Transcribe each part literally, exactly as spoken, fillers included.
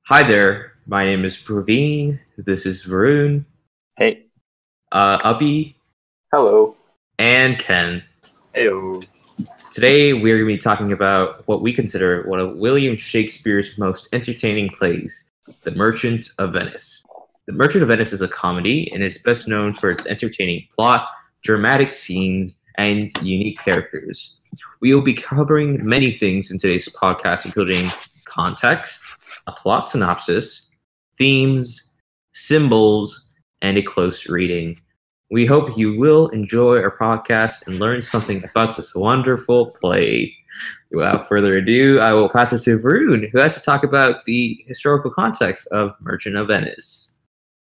Hi there, my name is Praveen. This is Varun, Hey. uh, Abhi, Hello. and Ken. Heyo. Today we're going to be talking about what we consider one of William Shakespeare's most entertaining plays, The Merchant of Venice. The Merchant of Venice is a comedy and is best known for its entertaining plot, dramatic scenes, and unique characters. We will be covering many things in today's podcast, including context, a plot synopsis, themes, symbols, and a close reading. We hope you will enjoy our podcast and learn something about this wonderful play. Without further ado, I will pass it to Varun, who has to talk about the historical context of Merchant of Venice.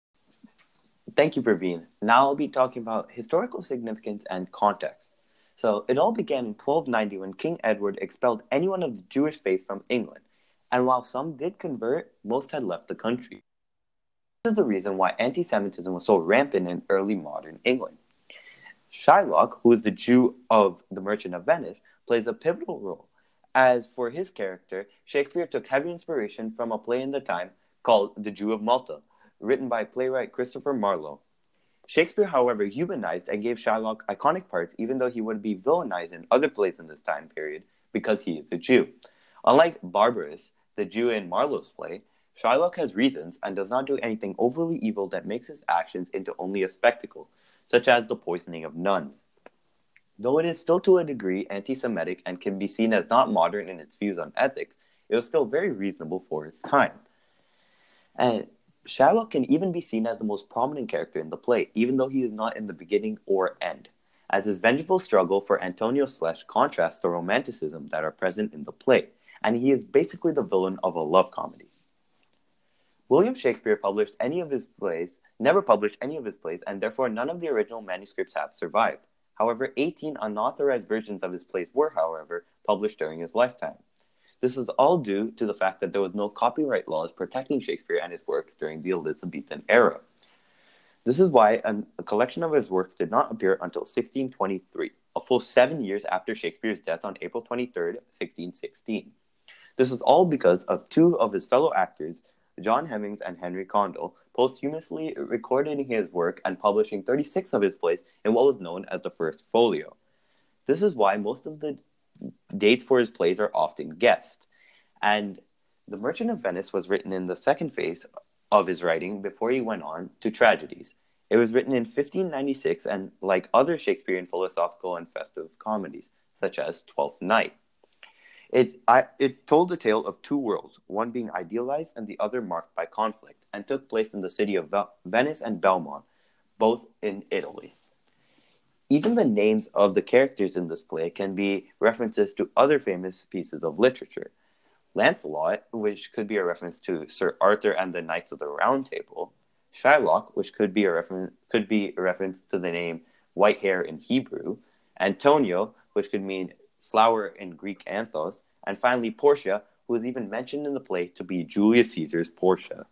Thank you, Praveen. Now I'll be talking about historical significance and context. So, it all began in twelve ninety when King Edward expelled anyone of the Jewish faith from England, and while some did convert, most had left the country. This is the reason why anti-Semitism was so rampant in early modern England. Shylock, who is the Jew of The Merchant of Venice, plays a pivotal role. As for his character, Shakespeare took heavy inspiration from a play in the time called The Jew of Malta, written by playwright Christopher Marlowe. Shakespeare, however, humanized and gave Shylock iconic parts, even though he would be villainized in other plays in this time period because he is a Jew. Unlike Barbarous, the Jew in Marlowe's play, Shylock has reasons and does not do anything overly evil that makes his actions into only a spectacle, such as the poisoning of nuns. Though it is still to a degree anti-Semitic and can be seen as not modern in its views on ethics, it was still very reasonable for its time. And Shylock can even be seen as the most prominent character in the play, even though he is not in the beginning or end, as his vengeful struggle for Antonio's flesh contrasts the romanticism that are present in the play, and he is basically the villain of a love comedy. William Shakespeare published any of his plays, never published any of his plays, and therefore none of the original manuscripts have survived. However, eighteen unauthorized versions of his plays were, however, published during his lifetime. This was all due to the fact that there was no copyright laws protecting Shakespeare and his works during the Elizabethan era. This is why an, a collection of his works did not appear until sixteen twenty-three, a full seven years after Shakespeare's death on April twenty-third, sixteen sixteen. This was all because of two of his fellow actors, John Hemmings and Henry Condell, posthumously recording his work and publishing thirty-six of his plays in what was known as the First Folio. This is why most of the dates for his plays are often guessed. And The Merchant of Venice was written in the second phase of his writing before he went on to tragedies. It was written in fifteen ninety-six and, like other Shakespearean philosophical and festive comedies, such as Twelfth Night, It, I, it told the tale of two worlds, one being idealized and the other marked by conflict, and took place in the city of Vel- Venice and Belmont, both in Italy. Even the names of the characters in this play can be references to other famous pieces of literature. Lancelot, which could be a reference to Sir Arthur and the Knights of the Round Table. Shylock, which could be a reference could be a reference to the name white hair in Hebrew. Antonio, which could mean flower in Greek anthos. And finally, Portia, who is even mentioned in the play to be Julius Caesar's Portia.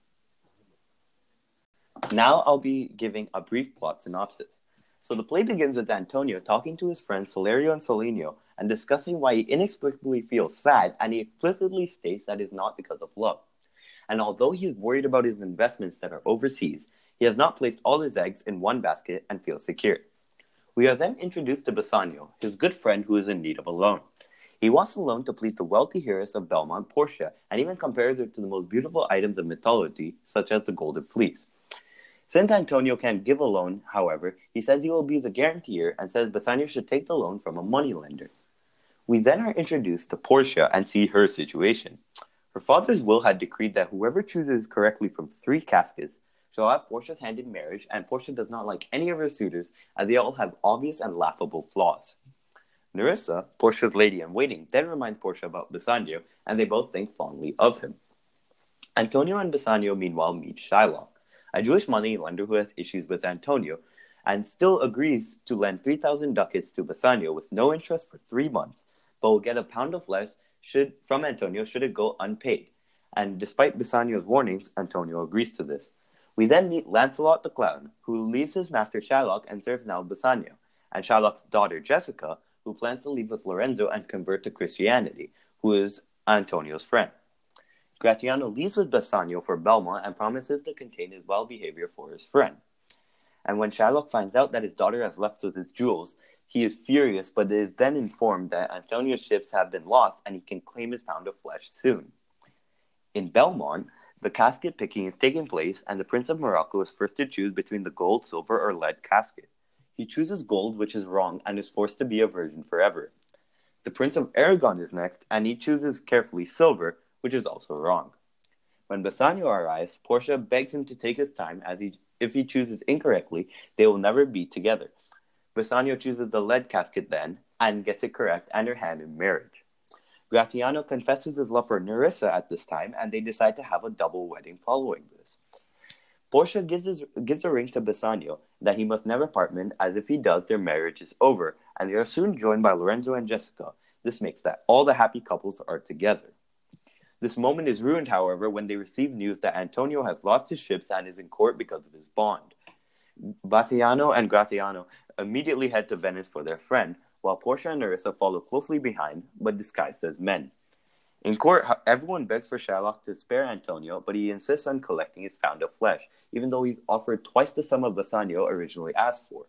Now I'll be giving a brief plot synopsis. So the play begins with Antonio talking to his friends Salerio and Solenio and discussing why he inexplicably feels sad, and he explicitly states that it is not because of love. And although he is worried about his investments that are overseas, he has not placed all his eggs in one basket and feels secure. We are then introduced to Bassanio, his good friend who is in need of a loan. He wants a loan to please the wealthy heiress of Belmont, Portia, and even compares her to the most beautiful items of mythology, such as the Golden Fleece. Since Antonio can't give a loan, however, he says he will be the guarantor and says Bassanio should take the loan from a moneylender. We then are introduced to Portia and see her situation. Her father's will had decreed that whoever chooses correctly from three caskets shall have Portia's hand in marriage, and Portia does not like any of her suitors, as they all have obvious and laughable flaws. Nerissa, Portia's lady-in-waiting, then reminds Portia about Bassanio, and they both think fondly of him. Antonio and Bassanio meanwhile meet Shylock, a Jewish moneylender who has issues with Antonio, and still agrees to lend three thousand ducats to Bassanio with no interest for three months, but will get a pound of flesh should, from Antonio should it go unpaid. And despite Bassanio's warnings, Antonio agrees to this. We then meet Lancelot the Clown, who leaves his master Shylock and serves now Bassanio, and Shylock's daughter Jessica, who plans to leave with Lorenzo and convert to Christianity, who is Antonio's friend. Gratiano leaves with Bassanio for Belmont and promises to contain his well behavior for his friend. And when Shylock finds out that his daughter has left with his jewels, he is furious, but is then informed that Antonio's ships have been lost and he can claim his pound of flesh soon. In Belmont, the casket picking is taking place, and the Prince of Morocco is first to choose between the gold, silver, or lead casket. He chooses gold, which is wrong, and is forced to be a virgin forever. The Prince of Aragon is next, and he chooses carefully silver, which is also wrong. When Bassanio arrives, Portia begs him to take his time, as he, if he chooses incorrectly, they will never be together. Bassanio chooses the lead casket then, and gets it correct, and her hand in marriage. Gratiano confesses his love for Nerissa at this time, and they decide to have a double wedding following this. Portia gives, his, gives a ring to Bassanio that he must never part with, as if he does, their marriage is over, and they are soon joined by Lorenzo and Jessica. This makes that all the happy couples are together. This moment is ruined, however, when they receive news that Antonio has lost his ships and is in court because of his bond. Bassiano and Gratiano immediately head to Venice for their friend, while Portia and Nerissa follow closely behind, but disguised as men. In court, everyone begs for Shylock to spare Antonio, but he insists on collecting his pound of flesh, even though he's offered twice the sum of Bassanio originally asked for.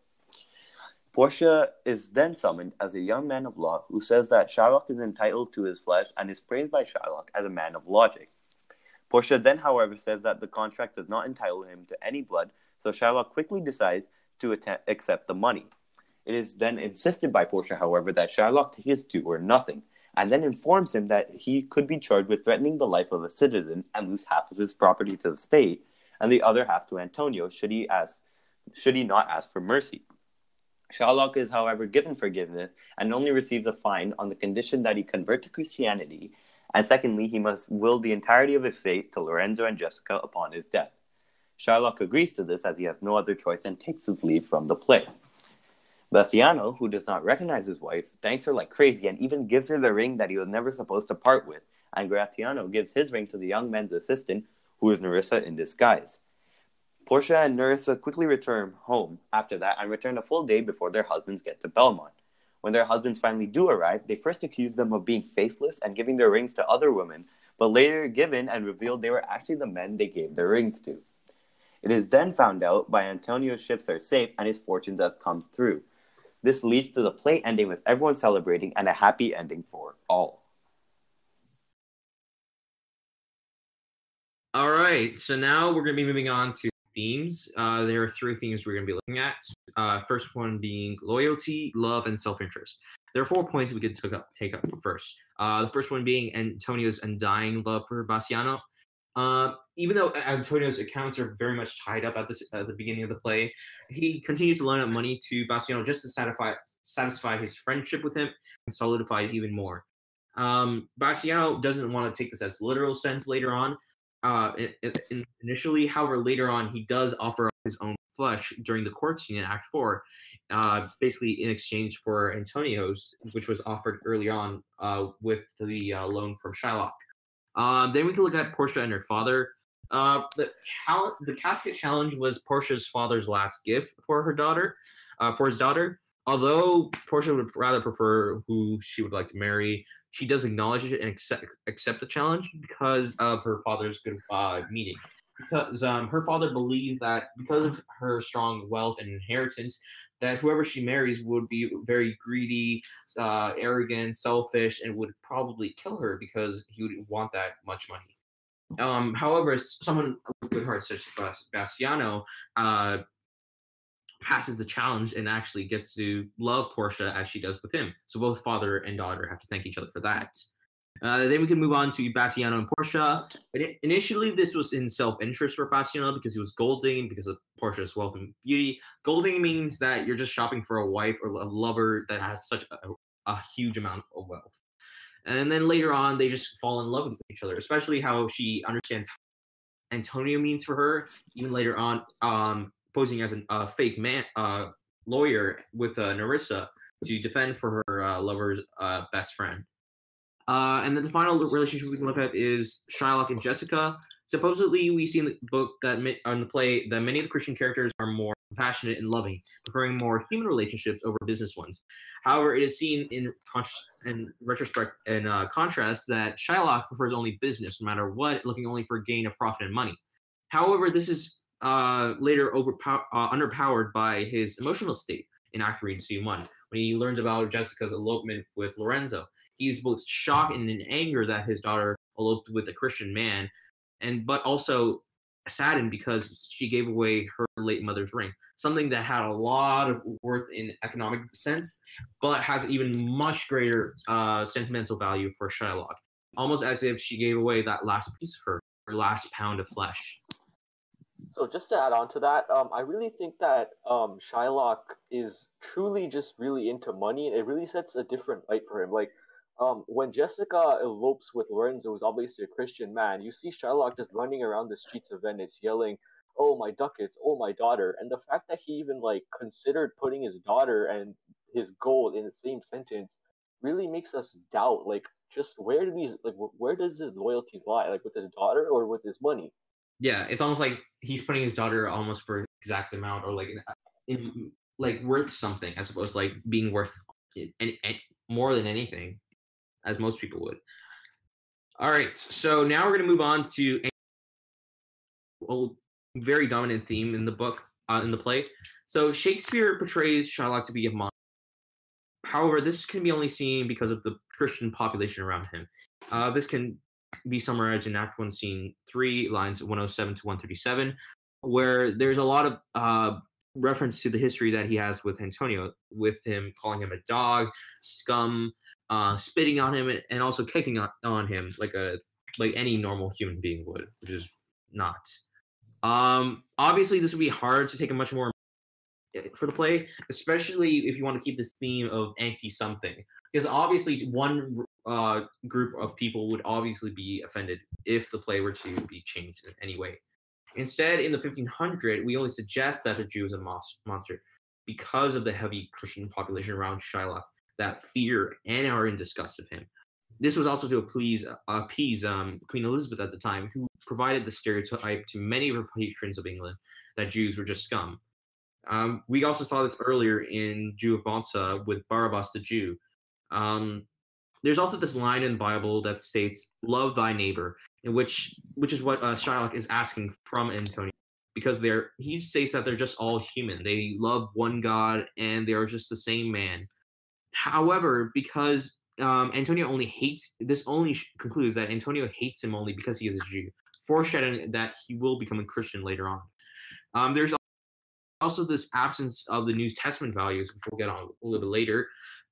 Portia is then summoned as a young man of law who says that Shylock is entitled to his flesh and is praised by Shylock as a man of logic. Portia then, however, says that the contract does not entitle him to any blood, so Shylock quickly decides to att- accept the money. It is then insisted by Portia, however, that Shylock take his due or nothing, and then informs him that he could be charged with threatening the life of a citizen and lose half of his property to the state, and the other half to Antonio should he ask, should he not ask for mercy. Shylock is, however, given forgiveness and only receives a fine on the condition that he convert to Christianity, and secondly, he must will the entirety of his estate to Lorenzo and Jessica upon his death. Shylock agrees to this as he has no other choice and takes his leave from the play. Bassiano, who does not recognize his wife, thanks her like crazy and even gives her the ring that he was never supposed to part with, and Gratiano gives his ring to the young man's assistant, who is Nerissa in disguise. Portia and Nerissa quickly return home after that and return a full day before their husbands get to Belmont. When their husbands finally do arrive, they first accuse them of being faithless and giving their rings to other women, but later given and revealed they were actually the men they gave their rings to. It is then found out by Antonio's ships are safe and his fortunes have come through. This leads to the play ending with everyone celebrating and a happy ending for all. All right, so now we're going to be moving on to themes. Uh, there are three themes we're going to be looking at. Uh, first one being loyalty, love, and self-interest. There are four points we could take up, take up first. Uh, the first one being Antonio's undying love for Bassiano. Uh, even though Antonio's accounts are very much tied up at, this, at the beginning of the play, he continues to loan out money to Bassiano just to satisfy, satisfy his friendship with him and solidify it even more. Um, Bassiano doesn't want to take this as literal sense later on. Uh, in, in, initially, however, later on, he does offer up his own flesh during the court scene in Act four, uh, basically in exchange for Antonio's, which was offered early on uh, with the uh, loan from Shylock. Um, then we can look at Portia and her father. Uh, the, cal- the casket challenge was Portia's father's last gift for her daughter, uh, for his daughter. Although Portia would rather prefer who she would like to marry, she does acknowledge it and accept, accept the challenge because of her father's good uh, meeting. Because um, her father believes that because of her strong wealth and inheritance, that whoever she marries would be very greedy, uh, arrogant, selfish, and would probably kill her because he would want that much money. Um, however, someone with good heart such as Bassiano uh, passes the challenge and actually gets to love Portia as she does with him. So both father and daughter have to thank each other for that. Uh, then we can move on to Bassiano and Portia. Initially, this was in self-interest for Bassiano because he was gold digging because of Portia's wealth and beauty. Gold digging means that you're just shopping for a wife or a lover that has such a, a huge amount of wealth. And then later on, they just fall in love with each other, especially how she understands what Antonio means for her. Even later on, um, posing as a uh, fake man uh, lawyer with uh, Nerissa to defend for her uh, lover's uh, best friend. Uh, and then the final relationship we can look at is Shylock and Jessica. Supposedly, we see in the book that in the play that many of the Christian characters are more compassionate, and loving, preferring more human relationships over business ones. However, it is seen in, con- in retrospect and uh, contrast that Shylock prefers only business, no matter what, looking only for gain of profit and money. However, this is uh, later overpow- uh, underpowered by his emotional state in Act three, Scene one, when he learns about Jessica's elopement with Lorenzo. He's both shocked and in anger that his daughter eloped with a Christian man, and but also saddened because she gave away her late mother's ring, something that had a lot of worth in economic sense, but has even much greater uh, sentimental value for Shylock, almost as if she gave away that last piece of her, her last pound of flesh. So just to add on to that, um, I really think that um, Shylock is truly just really into money, and it really sets a different light for him. Like, um, when Jessica elopes with Lorenzo, who's obviously a Christian man, you see Shylock just running around the streets of Venice yelling, "Oh, my ducats, oh, my daughter." And the fact that he even, like, considered putting his daughter and his gold in the same sentence really makes us doubt, like, just where do these, like, where does his loyalties lie? Like, with his daughter or with his money? Yeah, it's almost like he's putting his daughter almost for exact amount, or like in, in like worth something, as opposed to like being worth it, and, and more than anything, as most people would. All right, so now we're gonna move on to a, a very dominant theme in the book, uh, in the play. So Shakespeare portrays Shylock to be a monster. However, this can be only seen because of the Christian population around him. Uh, this can be summarized in Act one, Scene three, lines one oh seven to one thirty-seven, where there's a lot of uh, reference to the history that he has with Antonio, with him calling him a dog, scum, uh, spitting on him, and also kicking on, on him like a like any normal human being would, which is not. Um, obviously, this would be hard to take a much more for the play, especially if you want to keep this theme of anti-something, because obviously one uh, group of people would obviously be offended if the play were to be changed in any way. Instead, in the fifteen hundred, we only suggest that the Jew is a monster because of the heavy Christian population around Shylock that fear and are in disgust of him. This was also to appease, uh, appease um, Queen Elizabeth at the time, who provided the stereotype to many of her patrons of England that Jews were just scum. Um, we also saw this earlier in Jew of Malta with Barabbas the Jew. Um, there's also this line in the Bible that states, "Love thy neighbor," in which which is what uh, Shylock is asking from Antonio, because they're he states that they're just all human. They love one God and they are just the same man. However, because um, Antonio only hates this, only concludes that Antonio hates him only because he is a Jew, foreshadowing that he will become a Christian later on. Um, there's also this absence of the New Testament values, which we'll get on a little bit later,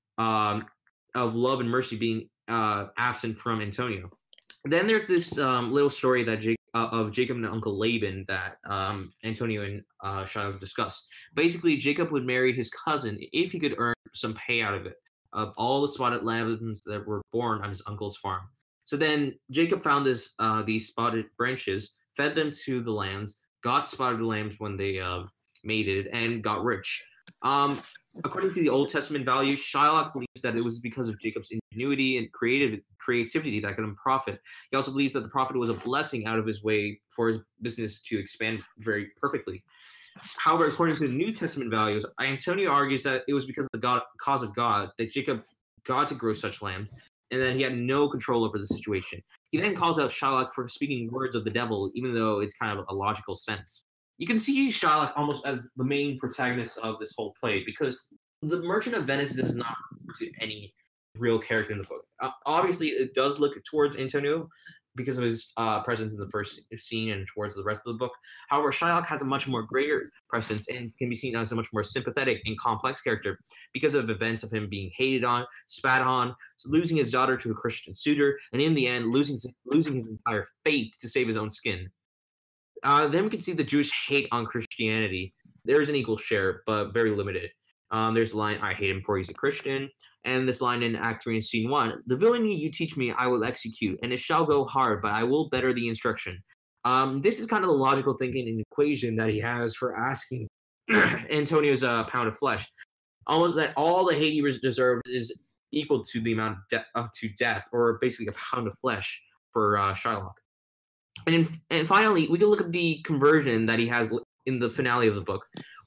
um, of love and mercy being uh, absent from Antonio. Then there's this um, little story that Jake, uh, of Jacob and Uncle Laban that um, Antonio and uh, Shylock discussed. Basically, Jacob would marry his cousin if he could earn some pay out of it, of all the spotted lambs that were born on his uncle's farm. So then Jacob found this uh, these spotted branches, fed them to the lambs, got spotted lambs when they uh, mated, and got rich. Um, according to the Old Testament values, Shylock believes that it was because of Jacob's ingenuity and creative creativity that got him profit. He also believes that the prophet was a blessing out of his way for his business to expand very perfectly. However, according to the New Testament values, Antonio argues that it was because of the God, cause of God that Jacob got to grow such lambs, and that he had no control over the situation. He then calls out Shylock for speaking words of the devil, even though it's kind of a logical sense. You can see Shylock almost as the main protagonist of this whole play, because the Merchant of Venice does not refer to any real character in the book. Uh, obviously, it does look towards Antonio because of his uh, presence in the first scene and towards the rest of the book. However, Shylock has a much more greater presence and can be seen as a much more sympathetic and complex character because of events of him being hated on, spat on, losing his daughter to a Christian suitor, and in the end, losing, losing his entire faith to save his own skin. Uh, then we can see the Jewish hate on Christianity. There is an equal share, but very limited. Um, there's the line, "I hate him for he's a Christian," and this line in Act three and Scene one, "The villainy you teach me I will execute, and it shall go hard, but I will better the instruction." Um, this is kind of the logical thinking and equation that he has for asking Antonio's uh, pound of flesh. Almost that all the hate he deserves is equal to the amount of de- uh, to death, or basically a pound of flesh for uh, Shylock. And in, and finally, we can look at the conversion that he has in the finale of the book,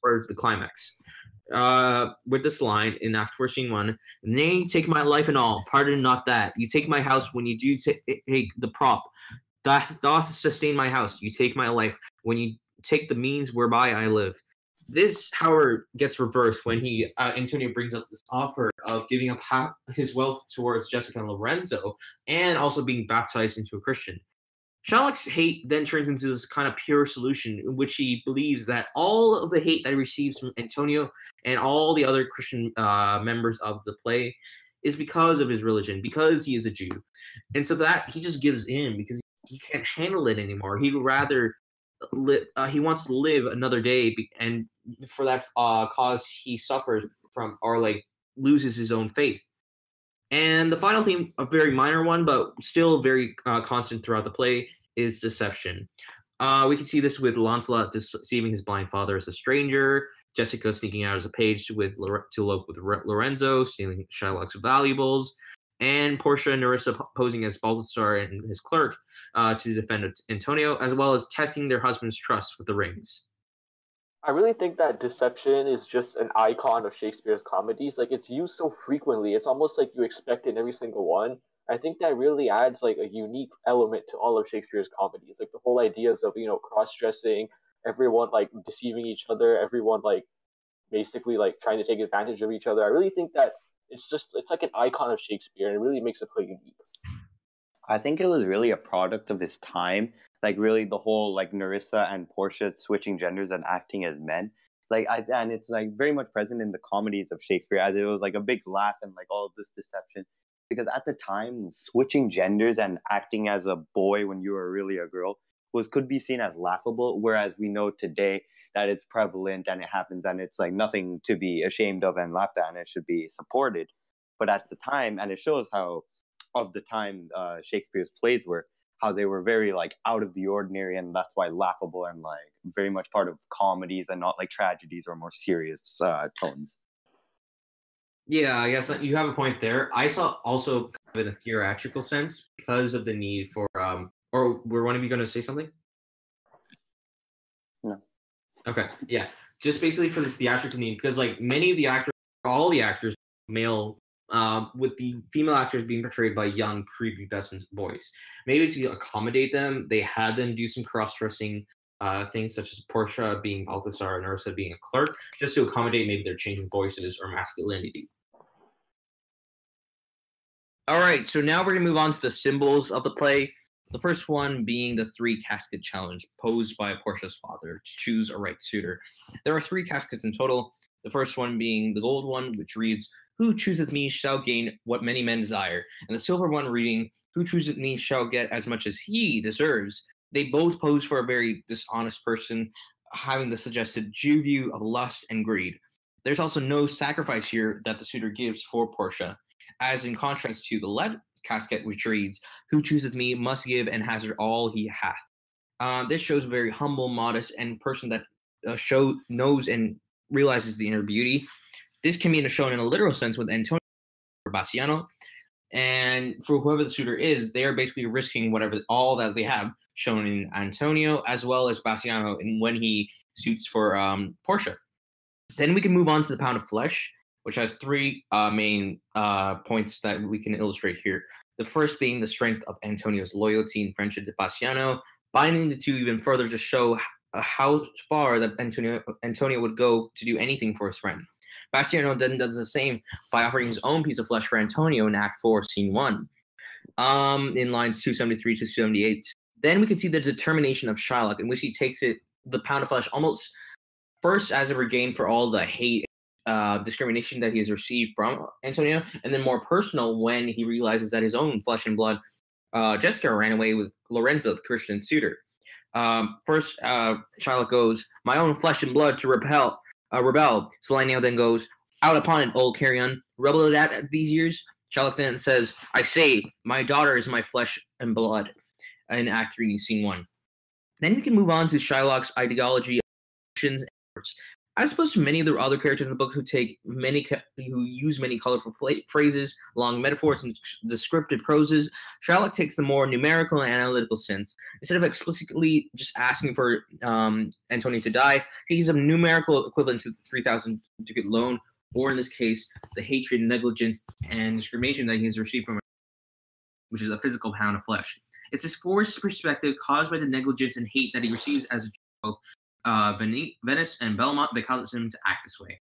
for the climax. Uh, with this line in Act four, Scene one, nay, take my life and all, pardon not that. You take my house when you do t- take the prop. That doth sustain my house. You take my life when you take the means whereby I live. This, however, gets reversed when he uh, Antonio brings up this offer of giving up half his wealth towards Jessica and Lorenzo, and also being baptized into a Christian. Shylock's hate then turns into this kind of pure solution in which he believes that all of the hate that he receives from Antonio and all the other Christian uh, members of the play is because of his religion, because he is a Jew. And so that he just gives in because he can't handle it anymore. He would rather li- uh, he wants to live another day, and for that uh, cause he suffers from or like loses his own faith. And the final theme, a very minor one, but still very uh, constant throughout the play, is deception. Uh, we can see this with Lancelot deceiving his blind father as a stranger, Jessica sneaking out as a page with to elope with Lorenzo, stealing Shylock's valuables, and Portia and Nerissa posing as Balthasar and his clerk uh, to defend Antonio, as well as testing their husband's trust with the rings. I really think that deception is just an icon of Shakespeare's comedies. Like, it's used so frequently, it's almost like you expect it in every single one. I think that really adds like a unique element to all of Shakespeare's comedies. Like the whole ideas of, you know, cross-dressing, everyone like deceiving each other, everyone like basically like trying to take advantage of each other. I really think that it's just it's like an icon of Shakespeare, and it really makes it play unique. I think it was really a product of his time. Like really the whole like Nerissa and Portia switching genders and acting as men. Like I and it's like very much present in the comedies of Shakespeare, as it was like a big laugh and like all of this deception. Because at the time, switching genders and acting as a boy when you were really a girl was could be seen as laughable, whereas we know today that it's prevalent and it happens and it's like nothing to be ashamed of and laughed at, and it should be supported. But at the time, and it shows how of the time uh, Shakespeare's plays were, how they were very like out of the ordinary, and that's why laughable and like very much part of comedies and not like tragedies or more serious uh, tones. Yeah, I guess you have a point there. I saw also kind of in a theatrical sense because of the need for um or were one of you going to say something? No. Okay, yeah. Just basically for this theatrical need, because like many of the actors, all the actors, male, um, with the female actors being portrayed by young prepubescent boys. Maybe to accommodate them, they had them do some cross-dressing uh, things such as Portia being Balthasar and Nerissa being a clerk, just to accommodate maybe their changing voices or masculinity. All right, so now we're going to move on to the symbols of the play. The first one being the three casket challenge posed by Portia's father to choose a right suitor. There are three caskets in total. The first one being the gold one, which reads, "Who chooseth me shall gain what many men desire." And the silver one reading, "Who chooseth me shall get as much as he deserves." They both pose for a very dishonest person, having the suggested Jew view of lust and greed. There's also no sacrifice here that the suitor gives for Portia, as in contrast to the left casket, which reads, "Who chooseth me must give and hazard all he hath." Uh, this shows a very humble, modest, and person that uh, show knows and realizes the inner beauty. This can be shown in a literal sense with Antonio or Bassiano, and for whoever the suitor is, they are basically risking whatever all that they have, shown in Antonio as well as Bassiano, and when he suits for um, Portia. Then we can move on to the pound of flesh, which has three uh, main uh, points that we can illustrate here. The first being the strength of Antonio's loyalty and friendship to Bassiano, binding the two even further to show how far that Antonio, Antonio would go to do anything for his friend. Bassiano then does the same by offering his own piece of flesh for Antonio in Act four, Scene one, um, in lines two seventy-three to two seventy-eight. Then we can see the determination of Shylock, in which he takes it, the pound of flesh, almost first as a regain for all the hate, uh, discrimination that he has received from Antonio, and then more personal when he realizes that his own flesh and blood, uh, Jessica, ran away with Lorenzo, the Christian suitor. Um, first, uh, Shylock goes, "My own flesh and blood to repel, uh, rebel." Salanio then goes, "Out upon it, old carrion, rebel it at these years." Shylock then says, "I say, my daughter is my flesh and blood," in Act three, Scene one. Then we can move on to Shylock's ideology, actions, and efforts. As opposed to many of the other characters in the book who take many who use many colorful phrases, long metaphors, and descriptive proses, Shylock takes the more numerical and analytical sense. Instead of explicitly just asking for um, Antonia to die, he gives a numerical equivalent to the three thousand ticket loan, or in this case, the hatred, negligence, and discrimination that he has received from her, which is a physical pound of flesh. It's this forced perspective caused by the negligence and hate that he receives as a child. Uh, Venice and Belmont, they cause him to act this way.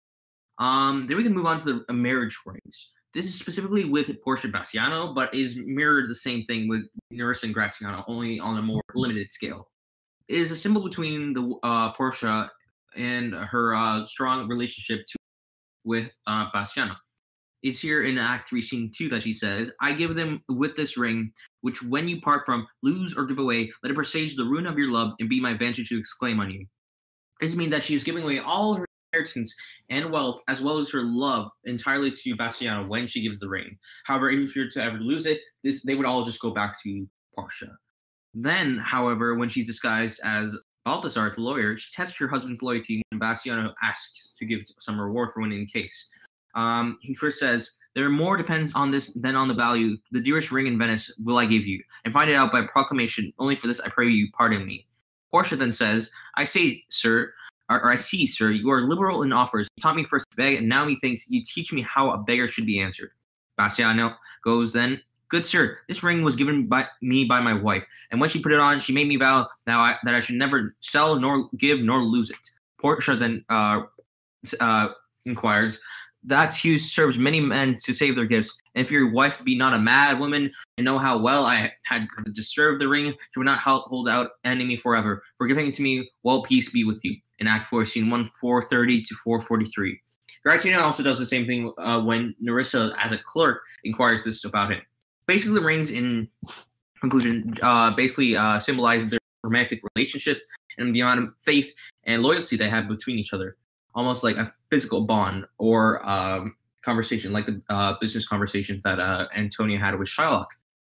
Um, then we can move on to the uh, marriage rings. This is specifically with Portia Bassiano, but is mirrored the same thing with Nerissa and Graziano, only on a more limited scale. It is a symbol between the uh, Portia and her uh, strong relationship to, with uh, Bassiano. It's here in Act three, Scene two that she says, I give them with this ring, which when you part from, lose or give away, let it presage the ruin of your love and be my vantage to exclaim on you. This means that she is giving away all her inheritance and wealth, as well as her love, entirely to Bassiano when she gives the ring. However, if you were to ever lose it, this they would all just go back to Portia. Then, however, when she's disguised as Balthazar, the lawyer, she tests her husband's loyalty when Bassiano asks to give some reward for winning the case. Um, he first says, there more depends on this than on the value. The dearest ring in Venice will I give you, and find it out by proclamation. Only for this I pray you pardon me. Portia then says, I say, sir, or, or I see, sir, you are liberal in offers. You taught me first to beg, and now methinks you teach me how a beggar should be answered. Bassiano goes then, good sir, this ring was given by me by my wife, and when she put it on, she made me vow that I, that I should never sell, nor give, nor lose it. Portia then uh, uh, inquires, that use serves many men to save their gifts. And if your wife be not a mad woman, and know how well I had deserved the ring, she would not hold out enemy forever. For giving it to me, well, peace be with you. In Act four, Scene one, four thirty to four forty-three. Graziano also does the same thing uh, when Nerissa, as a clerk, inquires this about him. Basically, the rings, in conclusion, uh, basically uh, symbolize their romantic relationship and the amount of faith and loyalty they have between each other. Almost like a physical bond or um, conversation, like the uh, business conversations that uh, Antonia had with Shylock.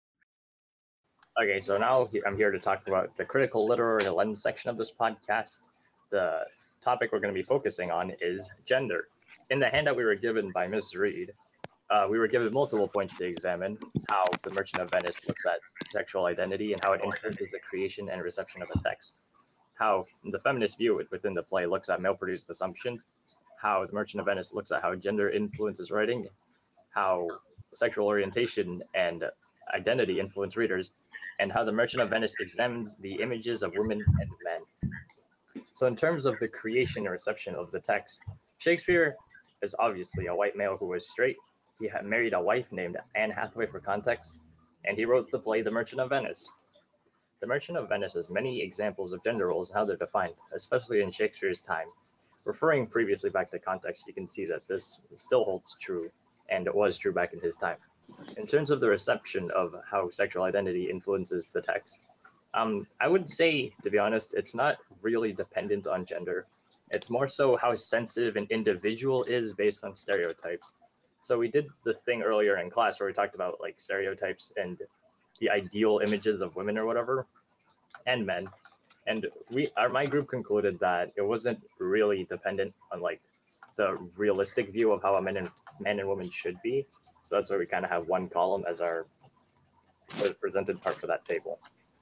Okay, so now I'm here to talk about the critical literary lens section of this podcast. The topic we're going to be focusing on is gender. In the handout we were given by Miz Reed, uh, we were given multiple points to examine how The Merchant of Venice looks at sexual identity and how it influences the creation and reception of a text. How the feminist view within the play looks at male-produced assumptions, how The Merchant of Venice looks at how gender influences writing, how sexual orientation and identity influence readers, and how The Merchant of Venice examines the images of women and men. So in terms of the creation and reception of the text, Shakespeare is obviously a white male who was straight. He had married a wife named Anne Hathaway for context, and he wrote the play The Merchant of Venice. The Merchant of Venice has many examples of gender roles and how they're defined, especially in Shakespeare's time. Referring previously back to context, you can see that this still holds true, and it was true back in his time. In terms of the reception of how sexual identity influences the text, um, I would say, to be honest, it's not really dependent on gender. It's more so how sensitive an individual is based on stereotypes. So we did the thing earlier in class where we talked about like stereotypes and the ideal images of women or whatever, and men. And we, our, my group concluded that it wasn't really dependent on like the realistic view of how a man and man and woman should be. So that's why we kind of have one column as our presented part for that table.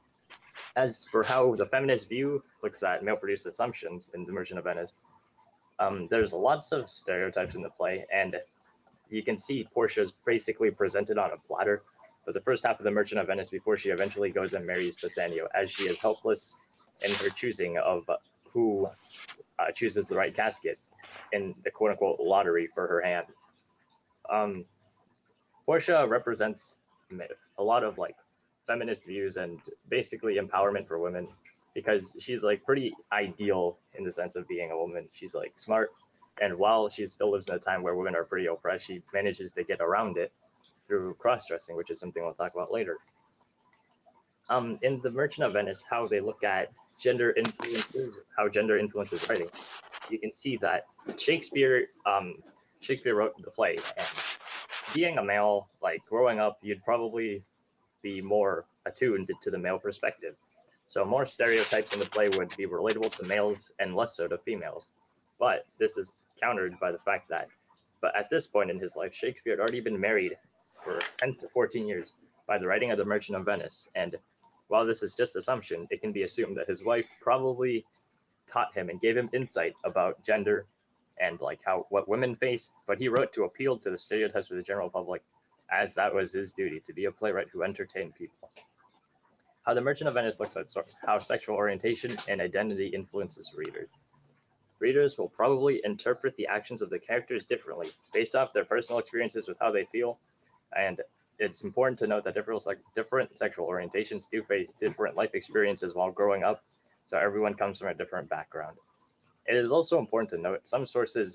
As for how the feminist view looks at male-produced assumptions in The Merchant of Venice, um, there's lots of stereotypes in the play, and you can see Portia's basically presented on a platter for the first half of The Merchant of Venice before she eventually goes and marries Bassanio, as she is helpless in her choosing of who uh, chooses the right casket in the quote-unquote lottery for her hand. Um, Portia represents a lot of like feminist views and basically empowerment for women, because she's like pretty ideal in the sense of being a woman. She's like smart, and while she still lives in a time where women are pretty oppressed, she manages to get around it through cross-dressing, which is something we'll talk about later. Um, in The Merchant of Venice, how they look at gender influences, how gender influences writing, you can see that Shakespeare, um, Shakespeare wrote the play, and being a male, like growing up, you'd probably be more attuned to the male perspective. So more stereotypes in the play would be relatable to males and less so to females. But this is countered by the fact that, but at this point in his life, Shakespeare had already been married for ten to fourteen years by the writing of The Merchant of Venice. And while this is just assumption, it can be assumed that his wife probably taught him and gave him insight about gender and like how what women face, but he wrote to appeal to the stereotypes of the general public, as that was his duty, to be a playwright who entertained people. How The Merchant of Venice looks at how sexual orientation and identity influences readers. Readers will probably interpret the actions of the characters differently based off their personal experiences with how they feel, and it's important to note that different, different sexual orientations do face different life experiences while growing up, so everyone comes from a different background. It is also important to note some sources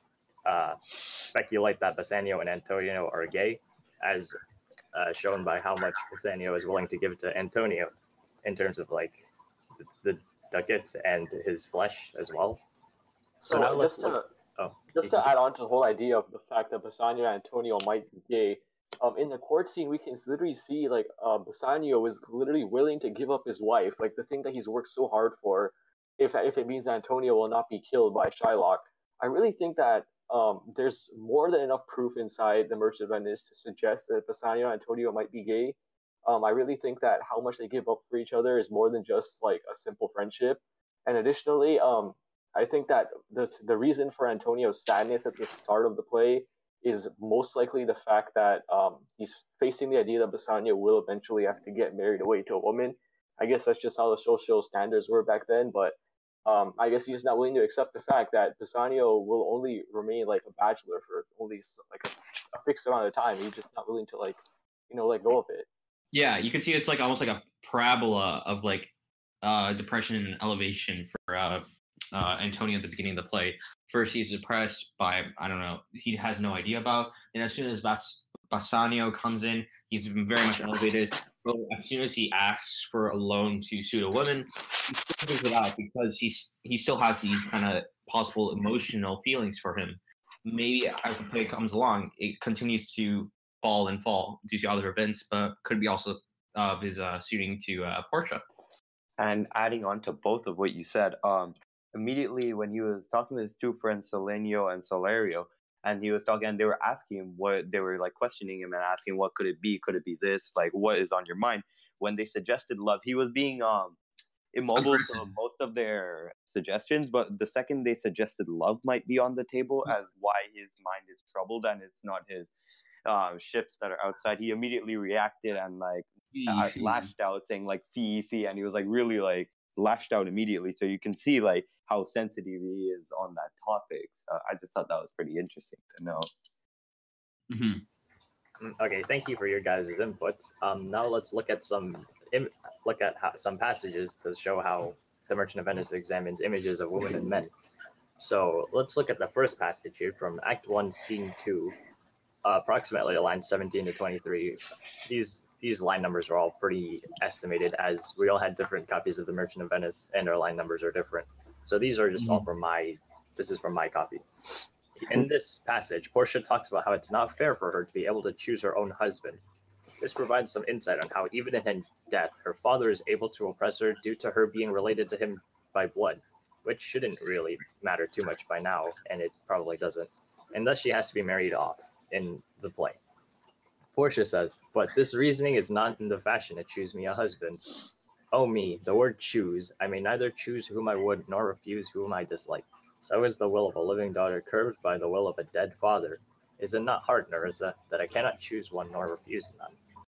uh, speculate that Bassanio and Antonio are gay, as uh, shown by how much Bassanio is willing to give to Antonio in terms of like the, the ducats and his flesh as well. So, so now just to oh. just to add on to the whole idea of the fact that Bassanio and Antonio might be gay, um, in the court scene we can literally see like uh, Bassanio is literally willing to give up his wife, like the thing that he's worked so hard for, if if it means Antonio will not be killed by Shylock. I really think that um, there's more than enough proof inside The Merchant of Venice to suggest that Bassanio and Antonio might be gay. Um, I really think that how much they give up for each other is more than just like a simple friendship. And additionally, um, I think that the the reason for Antonio's sadness at the start of the play is most likely the fact that um, he's facing the idea that Bassanio will eventually have to get married away to a woman. I guess that's just how the social standards were back then, but um, I guess he's not willing to accept the fact that Bassanio will only remain like a bachelor for only like a, a fixed amount of time. He's just not willing to like, you know, let go of it. Yeah, you can see it's like almost like a parabola of like uh, depression and elevation for uh, uh, Antonio at the beginning of the play. First, he's depressed by, I don't know, he has no idea about. And as soon as Bas- Bassanio comes in, he's very much elevated. But as soon as he asks for a loan to suit a woman, he still gives it out because he's, he still has these kind of possible emotional feelings for him. Maybe as the play comes along, it continues to fall and fall due to other events, but could be also of uh, his uh, suiting to uh, Portia. And adding on to both of what you said, um, immediately when he was talking to his two friends, Selenio and Solario, and he was talking, and they were asking him what, they were like questioning him and asking, what could it be? Could it be this? Like, what is on your mind? When they suggested love, he was being um immobile to most of their suggestions, but the second they suggested love might be on the table mm-hmm. as why his mind is troubled and it's not his uh, ships that are outside, he immediately reacted and like uh, lashed out saying like fee fee, and he was like really like lashed out immediately. So you can see like how sensitive he is on that topic. So I just thought that was pretty interesting to know. Mm-hmm. Okay, thank you for your guys' inputs. Um, now let's look at some im- look at how, some passages to show how The Merchant of Venice examines images of women and men. So let's look at the first passage here from Act One, Scene Two, uh, approximately lines seventeen to twenty-three. These these line numbers are all pretty estimated, as we all had different copies of The Merchant of Venice, and our line numbers are different. So these are just mm-hmm. all from my. This is from my copy. In this passage, Portia talks about how it's not fair for her to be able to choose her own husband. This provides some insight on how even in her death, her father is able to oppress her due to her being related to him by blood, which shouldn't really matter too much by now, and it probably doesn't. And thus she has to be married off in the play. Portia says, but this reasoning is not in the fashion to choose me a husband. Oh me, the word choose, I may neither choose whom I would nor refuse whom I dislike. So is the will of a living daughter curved by the will of a dead father. Is it not hard, Nerissa, that I cannot choose one nor refuse none?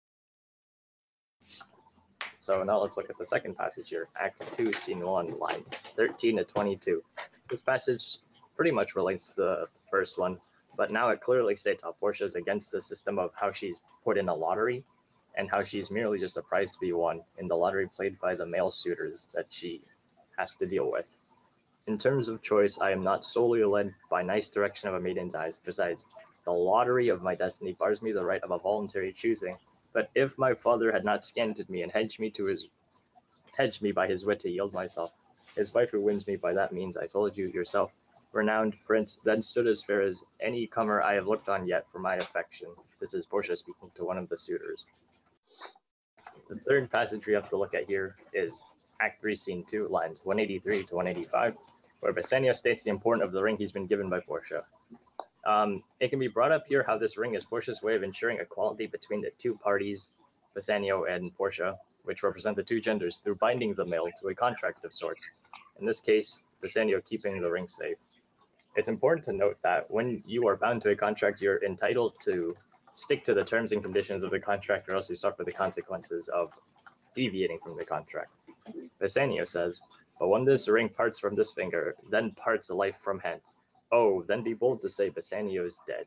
So now let's look at the second passage here, Act two, Scene one, lines thirteen to twenty-two. This passage pretty much relates to the first one, but now it clearly states how Portia is against the system of how she's put in a lottery, and how she's merely just a prize to be won in the lottery played by the male suitors that she has to deal with. In terms of choice, I am not solely led by nice direction of a maiden's eyes. Besides, the lottery of my destiny bars me the right of a voluntary choosing. But if my father had not scanted me and hedged me to his hedged me by his wit to yield myself, his wife who wins me by that means, I told you yourself, renowned prince, then stood as fair as any comer I have looked on yet for my affection. This is Portia speaking to one of the suitors. The third passage we have to look at here is Act three, Scene two, lines one eighty-three to one eighty-five, where Bassanio states the importance of the ring he's been given by Portia. Um, it can be brought up here how this ring is Portia's way of ensuring equality between the two parties, Bassanio and Portia, which represent the two genders, through binding the male to a contract of sorts. In this case, Bassanio keeping the ring safe. It's important to note that when you are bound to a contract, you're entitled to stick to the terms and conditions of the contract, or else you suffer the consequences of deviating from the contract. Bassanio says, "But when this ring parts from this finger, then parts life from hence. Oh, then be bold to say Bassanio is dead."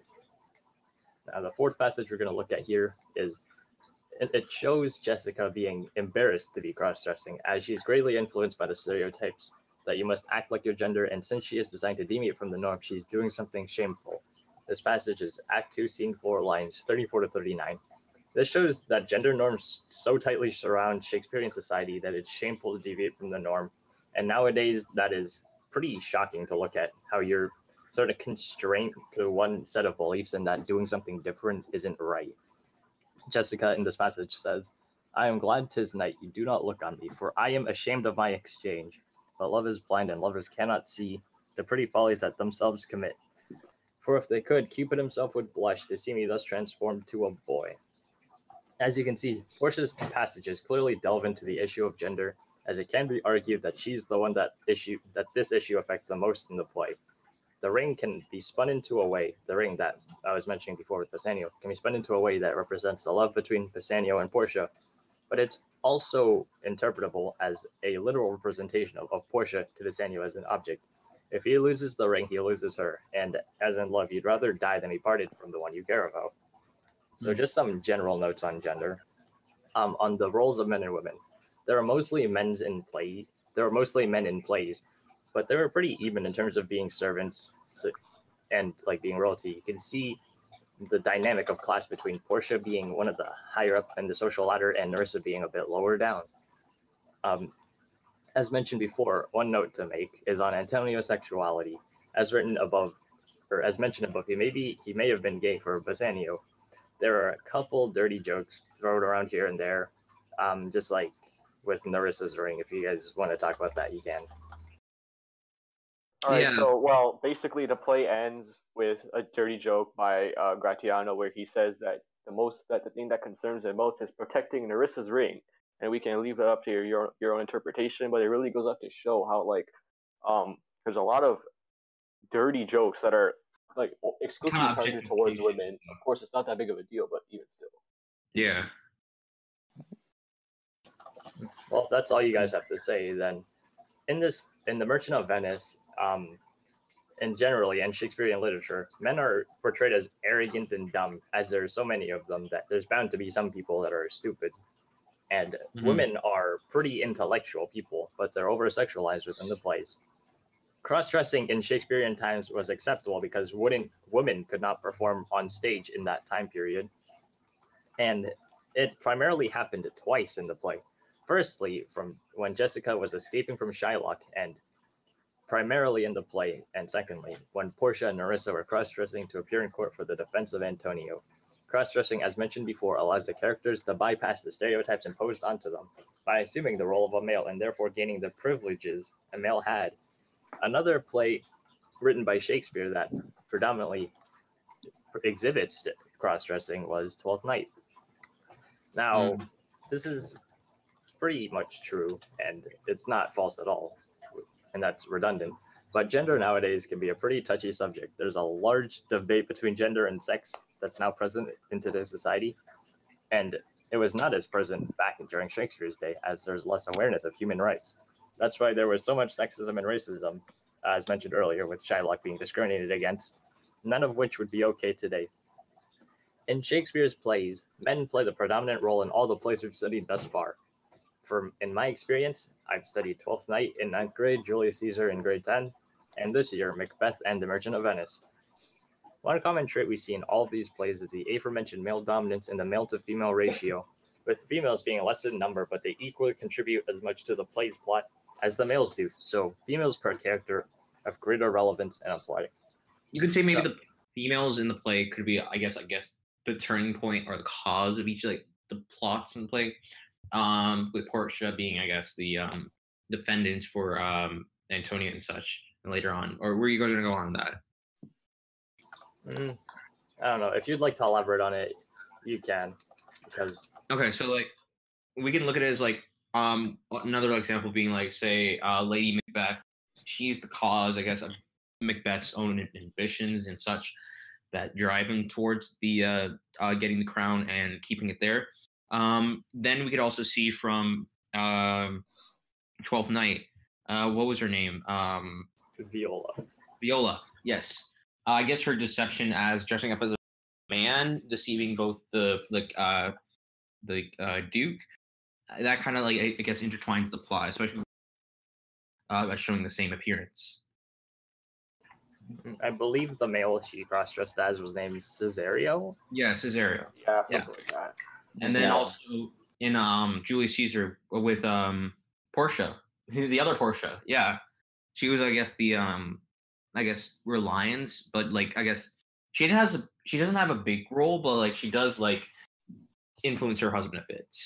Now, the fourth passage we're going to look at here is, it, it shows Jessica being embarrassed to be cross-dressing, as she is greatly influenced by the stereotypes that you must act like your gender, and since she is designed to deviate from the norm, she's doing something shameful. This passage is Act two, Scene four, lines thirty-four to thirty-nine. This shows that gender norms so tightly surround Shakespearean society that it's shameful to deviate from the norm. And nowadays, that is pretty shocking to look at, how you're sort of constrained to one set of beliefs and that doing something different isn't right. Jessica in this passage says, "I am glad 'tis night, you do not look on me, for I am ashamed of my exchange. But love is blind, and lovers cannot see the pretty follies that themselves commit. For if they could, Cupid himself would blush to see me thus transformed to a boy." As you can see, Portia's passages clearly delve into the issue of gender, as it can be argued that she's the one that issue that this issue affects the most in the play. The ring can be spun into a way, the ring that I was mentioning before with Bassanio, can be spun into a way that represents the love between Bassanio and Portia, but it's also interpretable as a literal representation of, of Portia to Bassanio as an object. If he loses the ring, he loses her, and as in love, you'd rather die than be parted from the one you care about. So just some general notes on gender. Um, on the roles of men and women. There are mostly men's in play. There are mostly men in plays, but they were pretty even in terms of being servants so, and like being royalty. You can see the dynamic of class between Portia being one of the higher up in the social ladder and Nerissa being a bit lower down. Um, as mentioned before, one note to make is on Antonio's sexuality. As written above, or as mentioned above, he may be he may have been gay for Bassanio. There are a couple dirty jokes thrown around here and there, um, just like with Nerissa's ring. If you guys want to talk about that, you can. All right, Yeah. so, well, basically the play ends with a dirty joke by uh, Gratiano, where he says that the most that the thing that concerns him most is protecting Nerissa's ring, and we can leave it up to your your, your own interpretation. But it really goes up to show how like um there's a lot of dirty jokes that are like exclusively Kind of targeted towards objectification. women. Of course, it's not that big of a deal, but even still. Yeah. Well, if that's all you guys have to say, then in this in the Merchant of Venice, um, and generally in Shakespearean literature, men are portrayed as arrogant and dumb, as there are so many of them that there's bound to be some people that are stupid. And Mhm. women are pretty intellectual people, but they're over-sexualized within the plays. Cross-dressing in Shakespearean times was acceptable because wouldn't, women could not perform on stage in that time period. And it primarily happened twice in the play. Firstly, from when Jessica was escaping from Shylock, and primarily in the play, and secondly, when Portia and Nerissa were cross-dressing to appear in court for the defense of Antonio. Cross-dressing, as mentioned before, allows the characters to bypass the stereotypes imposed onto them by assuming the role of a male and therefore gaining the privileges a male had. Another play written by Shakespeare that predominantly exhibits cross-dressing was Twelfth Night. Now, Mm. this is pretty much true, and it's not false at all, and that's redundant. But gender nowadays can be a pretty touchy subject. There's a large debate between gender and sex that's now present in today's society, and it was not as present back during Shakespeare's day, as there's less awareness of human rights. That's why there was so much sexism and racism, as mentioned earlier, with Shylock being discriminated against, none of which would be okay today. In Shakespeare's plays, men play the predominant role in all the plays we've studied thus far. From in my experience, I've studied Twelfth Night in ninth grade, Julius Caesar in grade ten, and this year, Macbeth and The Merchant of Venice. One common trait we see in all of these plays is the aforementioned male dominance in the male to female ratio, with females being less in number, but they equally contribute as much to the play's plot as the males do. So females per character have greater relevance in a play. You could say maybe So- the females in the play could be, I guess, I guess the turning point or the cause of each, like the plots in the play. Um, with Portia being, I guess, the um, defendant for um, Antonio and such. later on, or were you going to go on that? Mm, I don't know. If you'd like to elaborate on it, you can, because okay, so like we can look at it as like um another example being like say uh, Lady Macbeth. She's the cause, I guess, of Macbeth's own ambitions and such that drive him towards the uh, uh, getting the crown and keeping it there. Um, then we could also see from um, Twelfth Night. Uh, what was her name? Um, Viola. Viola. Yes. Uh, I guess her deception as dressing up as a man, deceiving both the the uh, the uh, Duke. That kind of like I guess intertwines the plot, especially uh, by showing the same appearance. I believe the male she cross-dressed as was named Cesario. Yeah, Cesario. Yeah, something Yeah. like that. And then Yeah. also in um Julius Caesar with um Portia, the other Portia. Yeah, she was I guess the um I guess Reliance, but like I guess she has a, she doesn't have a big role, but like she does like influence her husband a bit.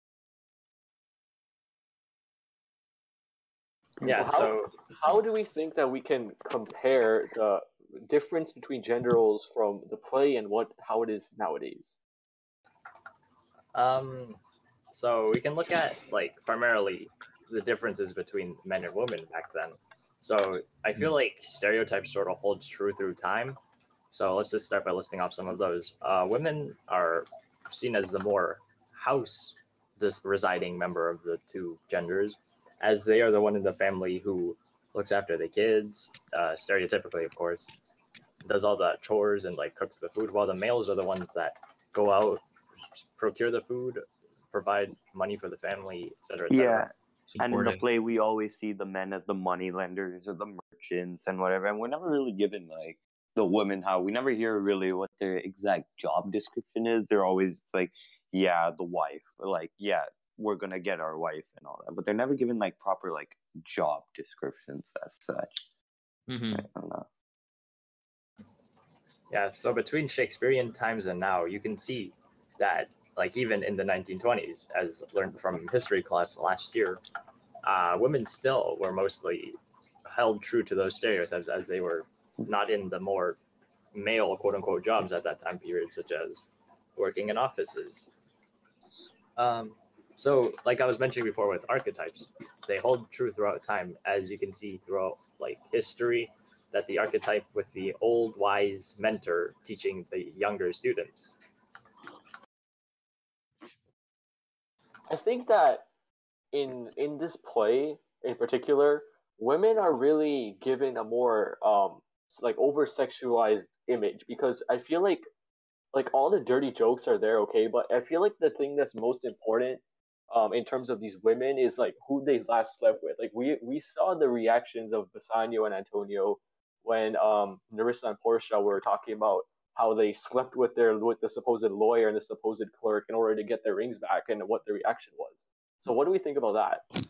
Yeah. So how, So how do we think that we can compare the difference between gender roles from the play and what how it is nowadays? Um, so we can look at like primarily the differences between men and women back then. So I feel like stereotypes sort of hold true through time. So let's just start by listing off some of those. Uh, women are seen as the more house this residing member of the two genders, as they are the one in the family who looks after the kids, uh, stereotypically, of course, does all the chores and like cooks the food, while the males are the ones that go out, procure the food, provide money for the family, et cetera, et cetera. Yeah. And in the Supportive. play, we always see the men as the money lenders or the merchants and whatever. And we're never really given like the women how we never hear really what their exact job description is. They're always like, yeah, the wife, or like, yeah, we're gonna get our wife and all that. But they're never given like proper like job descriptions as such. Mhm. I don't know. Yeah, so between Shakespearean times and now, you can see that, like, even in the nineteen twenties, as learned from history class last year, uh, women still were mostly held true to those stereotypes as they were not in the more male, quote unquote, jobs at that time period, such as working in offices. Um, so, like I was mentioning before with archetypes, they hold true throughout time, as you can see throughout, like, history, that the archetype with the old wise mentor teaching the younger students. I think that in in this play in particular, women are really given a more um like over sexualized image because I feel like like all the dirty jokes are there, okay, but I feel like the thing that's most important um in terms of these women is like who they last slept with. Like we we saw the reactions of Bassanio and Antonio when um Nerissa and Portia were talking about how they slept with their with the supposed lawyer and the supposed clerk in order to get their rings back and what the reaction was. So what do we think about that?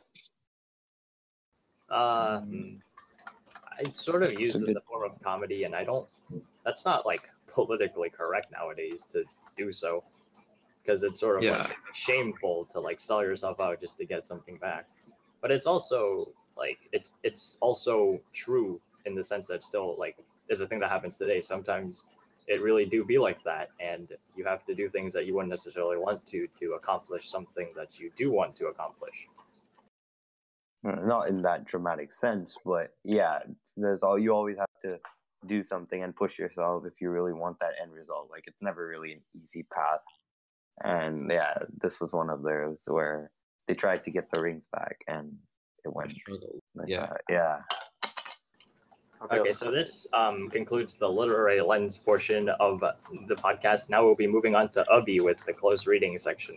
Um, I sort of use it as a form of comedy, and I don't. That's not like politically correct nowadays to do so, because it's sort of Yeah. like shameful to like sell yourself out just to get something back. But it's also like it's it's also true in the sense that still like is a thing that happens today. Sometimes it really do be like that, and you have to do things that you wouldn't necessarily want to to accomplish something that you do want to accomplish. Not in that dramatic sense, but yeah, there's all you always have to do something and push yourself if you really want that end result. Like it's never really an easy path. And yeah, this was one of those where they tried to get the rings back and it went like Yeah. that. Yeah. Okay, so this um, concludes the literary lens portion of the podcast. Now we'll be moving on to Ubby with the close reading section.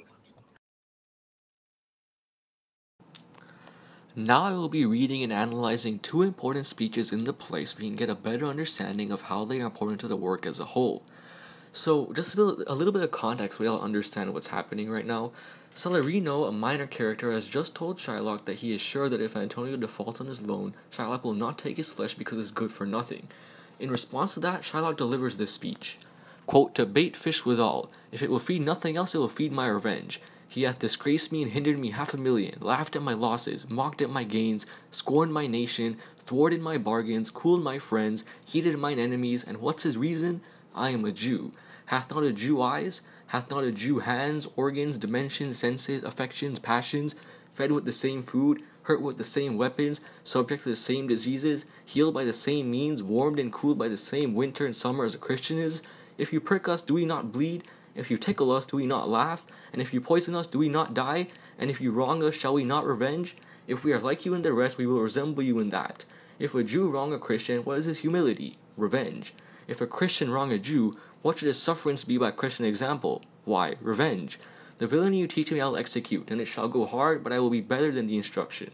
Now I will be reading and analyzing two important speeches in the play so we can get a better understanding of how they are important to the work as a whole. So, just a, bit, a little bit of context so we all understand what's happening right now. Salarino, a minor character, has just told Shylock that he is sure that if Antonio defaults on his loan, Shylock will not take his flesh because it's good for nothing. In response to that, Shylock delivers this speech. Quote, "To bait fish withal. If it will feed nothing else, it will feed my revenge. He hath disgraced me and hindered me half a million, laughed at my losses, mocked at my gains, scorned my nation, thwarted my bargains, cooled my friends, heated mine enemies, and what's his reason? I am a Jew. Hath not a Jew eyes? Hath not a Jew hands, organs, dimensions, senses, affections, passions, fed with the same food, hurt with the same weapons, subject to the same diseases, healed by the same means, warmed and cooled by the same winter and summer as a Christian is? If you prick us, do we not bleed? If you tickle us, do we not laugh? And if you poison us, do we not die? And if you wrong us, shall we not revenge? If we are like you in the rest, we will resemble you in that. If a Jew wrong a Christian, what is his humility? Revenge. If a Christian wrong a Jew, what should his sufferance be by Christian example? Why, revenge. The villainy you teach me I will execute, and it shall go hard, but I will be better than the instruction.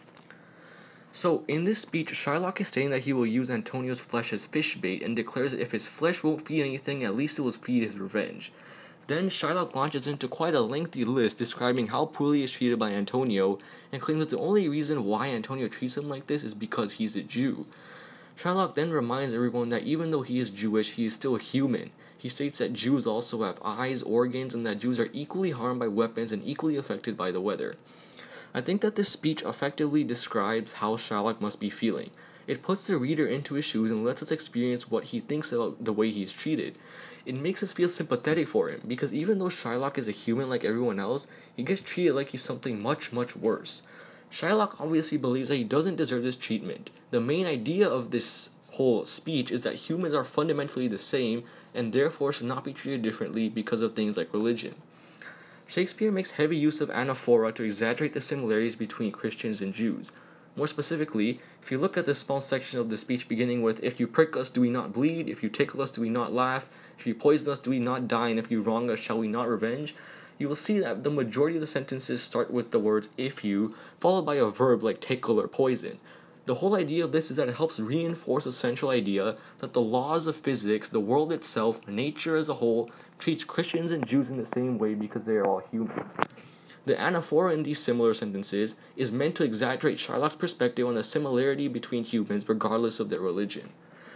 So, in this speech, Shylock is saying that he will use Antonio's flesh as fish bait, and declares that if his flesh won't feed anything, at least it will feed his revenge. Then Shylock launches into quite a lengthy list describing how poorly he is treated by Antonio, and claims that the only reason why Antonio treats him like this is because he's a Jew. Shylock then reminds everyone that even though he is Jewish, he is still human. He states that Jews also have eyes, organs, and that Jews are equally harmed by weapons and equally affected by the weather. I think that this speech effectively describes how Shylock must be feeling. It puts the reader into his shoes and lets us experience what he thinks about the way he is treated. It makes us feel sympathetic for him, because even though Shylock is a human like everyone else, he gets treated like he's something much, much worse. Shylock obviously believes that he doesn't deserve this treatment. The main idea of this whole speech is that humans are fundamentally the same, and therefore should not be treated differently because of things like religion. Shakespeare makes heavy use of anaphora to exaggerate the similarities between Christians and Jews. More specifically, if you look at the small section of the speech beginning with, if you prick us, do we not bleed? If you tickle us, do we not laugh? If you poison us, do we not die? And if you wrong us, shall we not revenge? You will see that the majority of the sentences start with the words if you, followed by a verb like tickle or poison. The whole idea of this is that it helps reinforce the central idea that the laws of physics, the world itself, nature as a whole, treats Christians and Jews in the same way because they are all humans. The anaphora in these similar sentences is meant to exaggerate Shylock's perspective on the similarity between humans regardless of their religion.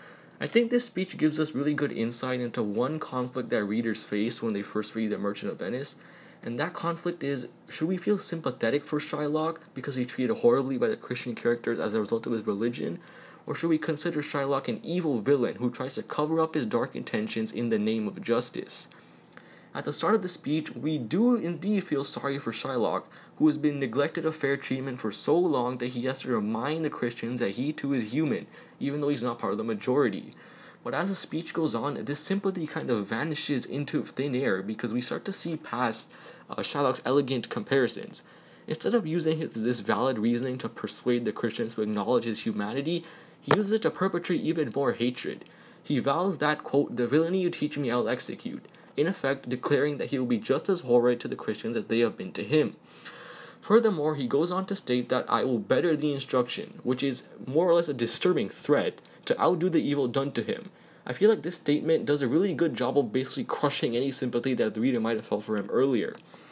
I think this speech gives us really good insight into one conflict that readers face when they first read The Merchant of Venice, and that conflict is, should we feel sympathetic for Shylock because he's treated horribly by the Christian characters as a result of his religion, or should we consider Shylock an evil villain who tries to cover up his dark intentions in the name of justice? At the start of the speech, we do indeed feel sorry for Shylock, who has been neglected of fair treatment for so long that he has to remind the Christians that he too is human, even though he's not part of the majority. But as the speech goes on, this sympathy kind of vanishes into thin air because we start to see past uh, Shylock's elegant comparisons. Instead of using his, this valid reasoning to persuade the Christians to acknowledge his humanity, he uses it to perpetrate even more hatred. He vows that, quote, the villainy you teach me I'll execute, in effect declaring that he will be just as horrid to the Christians as they have been to him. Furthermore, he goes on to state that I will better the instruction, which is more or less a disturbing threat to outdo the evil done to him. I feel like this statement does a really good job of basically crushing any sympathy that the reader might have felt for him earlier.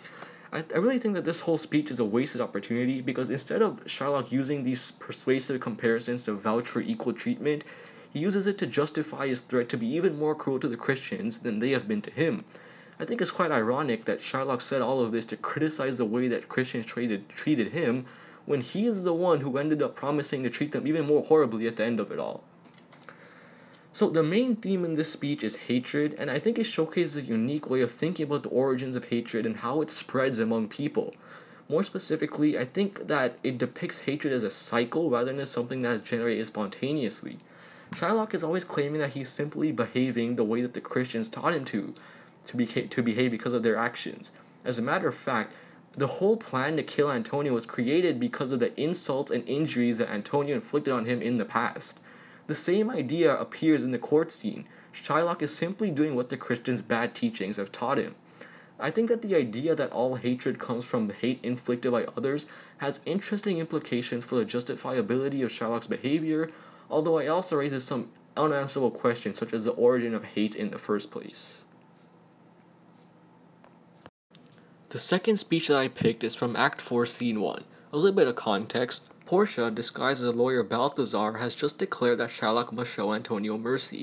I, I really think that this whole speech is a wasted opportunity because instead of Shylock using these persuasive comparisons to vouch for equal treatment, he uses it to justify his threat to be even more cruel to the Christians than they have been to him. I think it's quite ironic that Shylock said all of this to criticize the way that Christians treated, treated him, when he is the one who ended up promising to treat them even more horribly at the end of it all. So the main theme in this speech is hatred, and I think it showcases a unique way of thinking about the origins of hatred and how it spreads among people. More specifically, I think that it depicts hatred as a cycle rather than as something that is generated spontaneously. Shylock is always claiming that he's simply behaving the way that the Christians taught him to, to, beca- to behave because of their actions. As a matter of fact, the whole plan to kill Antonio was created because of the insults and injuries that Antonio inflicted on him in the past. The same idea appears in the court scene. Shylock is simply doing what the Christians' bad teachings have taught him. I think that the idea that all hatred comes from hate inflicted by others has interesting implications for the justifiability of Shylock's behavior, although it also raises some unanswerable questions such as the origin of hate in the first place. The second speech that I picked is from Act four, Scene one. A little bit of context. Portia, disguised as lawyer Balthazar, has just declared that Shylock must show Antonio mercy.